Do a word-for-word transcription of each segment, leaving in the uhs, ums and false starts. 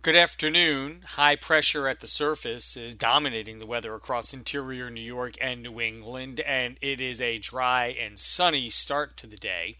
Good afternoon. High pressure at the surface is dominating the weather across interior New York and New England, and it is a dry and sunny start to the day.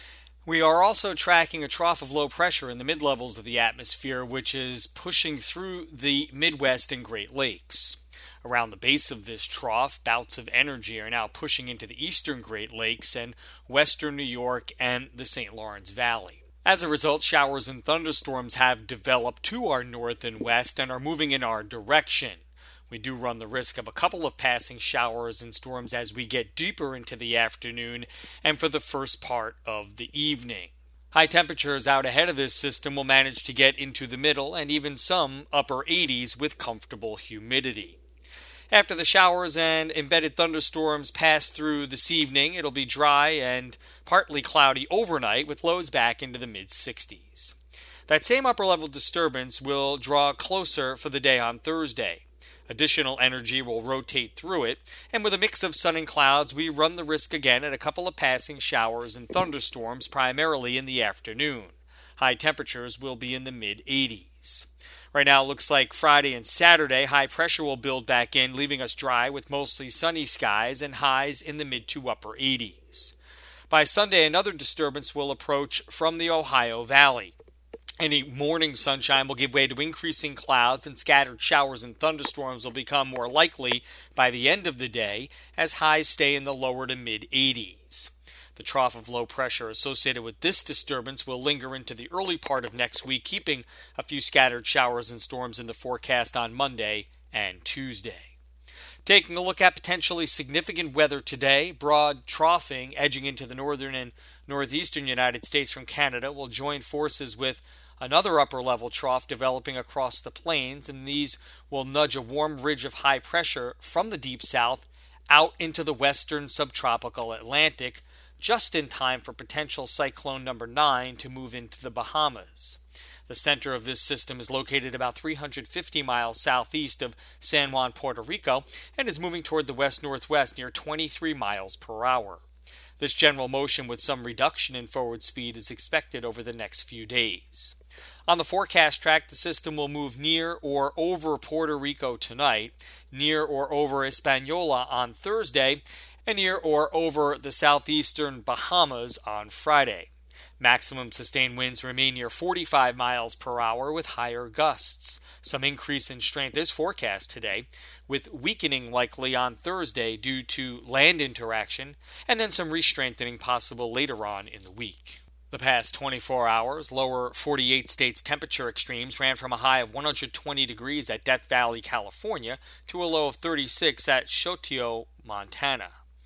We are also tracking a trough of low pressure in the mid-levels of the atmosphere, which is pushing through the Midwest and Great Lakes. Around the base of this trough, bouts of energy are now pushing into the eastern Great Lakes and western New York and the Saint Lawrence Valley. As a result, showers and thunderstorms have developed to our north and west and are moving in our direction. We do run the risk of a couple of passing showers and storms as we get deeper into the afternoon and for the first part of the evening. High temperatures out ahead of this system will manage to get into the middle and even some upper eighties with comfortable humidity. After the showers and embedded thunderstorms pass through this evening, it'll be dry and partly cloudy overnight with lows back into the mid-sixties. That same upper-level disturbance will draw closer for the day on Thursday. Additional energy will rotate through it, and with a mix of sun and clouds, we run the risk again at a couple of passing showers and thunderstorms, primarily in the afternoon. High temperatures will be in the mid-eighties. Right now, it looks like Friday and Saturday, high pressure will build back in, leaving us dry with mostly sunny skies and highs in the mid to upper eighties. By Sunday, another disturbance will approach from the Ohio Valley. Any morning sunshine will give way to increasing clouds, and scattered showers and thunderstorms will become more likely by the end of the day as highs stay in the lower to mid-eighties. The trough of low pressure associated with this disturbance will linger into the early part of next week, keeping a few scattered showers and storms in the forecast on Monday and Tuesday. Taking a look at potentially significant weather today, broad troughing edging into the northern and northeastern United States from Canada will join forces with another upper-level trough developing across the plains, and these will nudge a warm ridge of high pressure from the deep south out into the western subtropical Atlantic, just in time for potential cyclone number nine to move into the Bahamas. The center of this system is located about three hundred fifty miles southeast of San Juan, Puerto Rico, and is moving toward the west-northwest near twenty-three miles per hour. This general motion with some reduction in forward speed is expected over the next few days. On the forecast track, the system will move near or over Puerto Rico tonight, near or over Hispaniola on Thursday, and near or over the southeastern Bahamas on Friday. Maximum sustained winds remain near forty-five miles per hour with higher gusts. Some increase in strength is forecast today, with weakening likely on Thursday due to land interaction, and then some re-strengthening possible later on in the week. The past twenty-four hours, lower forty-eight states temperature extremes ran from a high of one hundred twenty degrees at Death Valley, California, to a low of thirty-six at Chotio, Montana.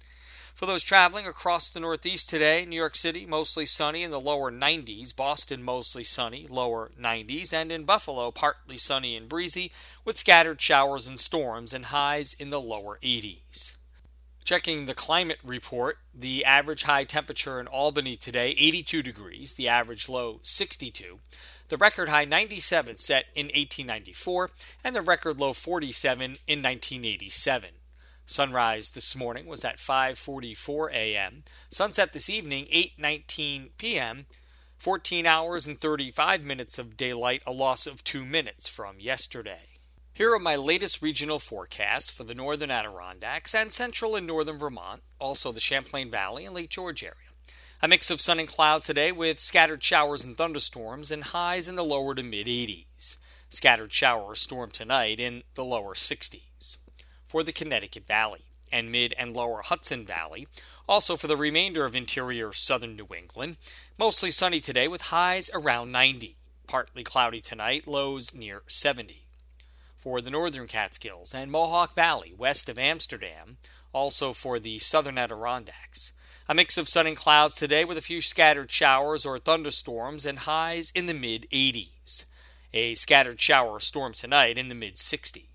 For those traveling across the Northeast today, New York City mostly sunny in the lower nineties, Boston mostly sunny, lower nineties, and in Buffalo partly sunny and breezy with scattered showers and storms and highs in the lower eighties. Checking the climate report, the average high temperature in Albany today, eighty-two degrees, the average low, sixty-two. The record high, ninety-seven, set in eighteen ninety-four, and the record low, forty-seven, in nineteen eighty-seven. Sunrise this morning was at five forty-four a.m. Sunset this evening, eight nineteen p.m., fourteen hours and thirty-five minutes of daylight, a loss of two minutes from yesterday. Here are my latest regional forecasts for the northern Adirondacks and central and northern Vermont, also the Champlain Valley and Lake George area. A mix of sun and clouds today with scattered showers and thunderstorms and highs in the lower to mid-eighties. Scattered shower or storm tonight in the lower sixties. For the Connecticut Valley and mid and lower Hudson Valley, also for the remainder of interior southern New England, mostly sunny today with highs around ninety. Partly cloudy tonight, lows near seventy. For the northern Catskills and Mohawk Valley west of Amsterdam, also for the southern Adirondacks. A mix of sun and clouds today with a few scattered showers or thunderstorms and highs in the mid-eighties. A scattered shower or storm tonight in the mid-sixties.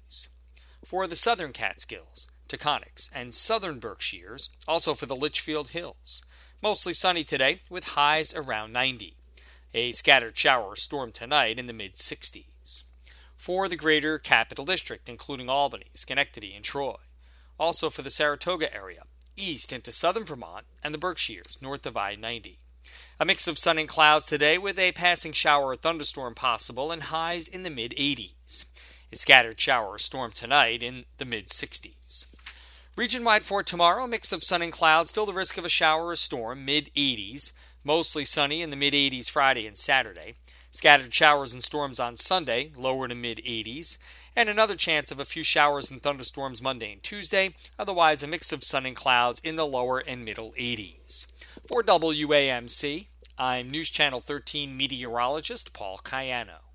For the southern Catskills, Taconics, and southern Berkshires, also for the Litchfield Hills. Mostly sunny today with highs around ninety. A scattered shower or storm tonight in the mid-sixties. For the greater Capital District, including Albany, Schenectady, and Troy. Also for the Saratoga area, east into southern Vermont and the Berkshires, north of I ninety. A mix of sun and clouds today with a passing shower or thunderstorm possible and highs in the mid eighties. A scattered shower or storm tonight in the mid sixties. Region-wide for tomorrow, a mix of sun and clouds, still the risk of a shower or storm, mid eighties. Mostly sunny in the mid eighties Friday and Saturday. Scattered showers and storms on Sunday, lower to mid eighties. And another chance of a few showers and thunderstorms Monday and Tuesday. Otherwise, a mix of sun and clouds in the lower and middle eighties. For W A M C, I'm News Channel thirteen meteorologist Paul Cayano.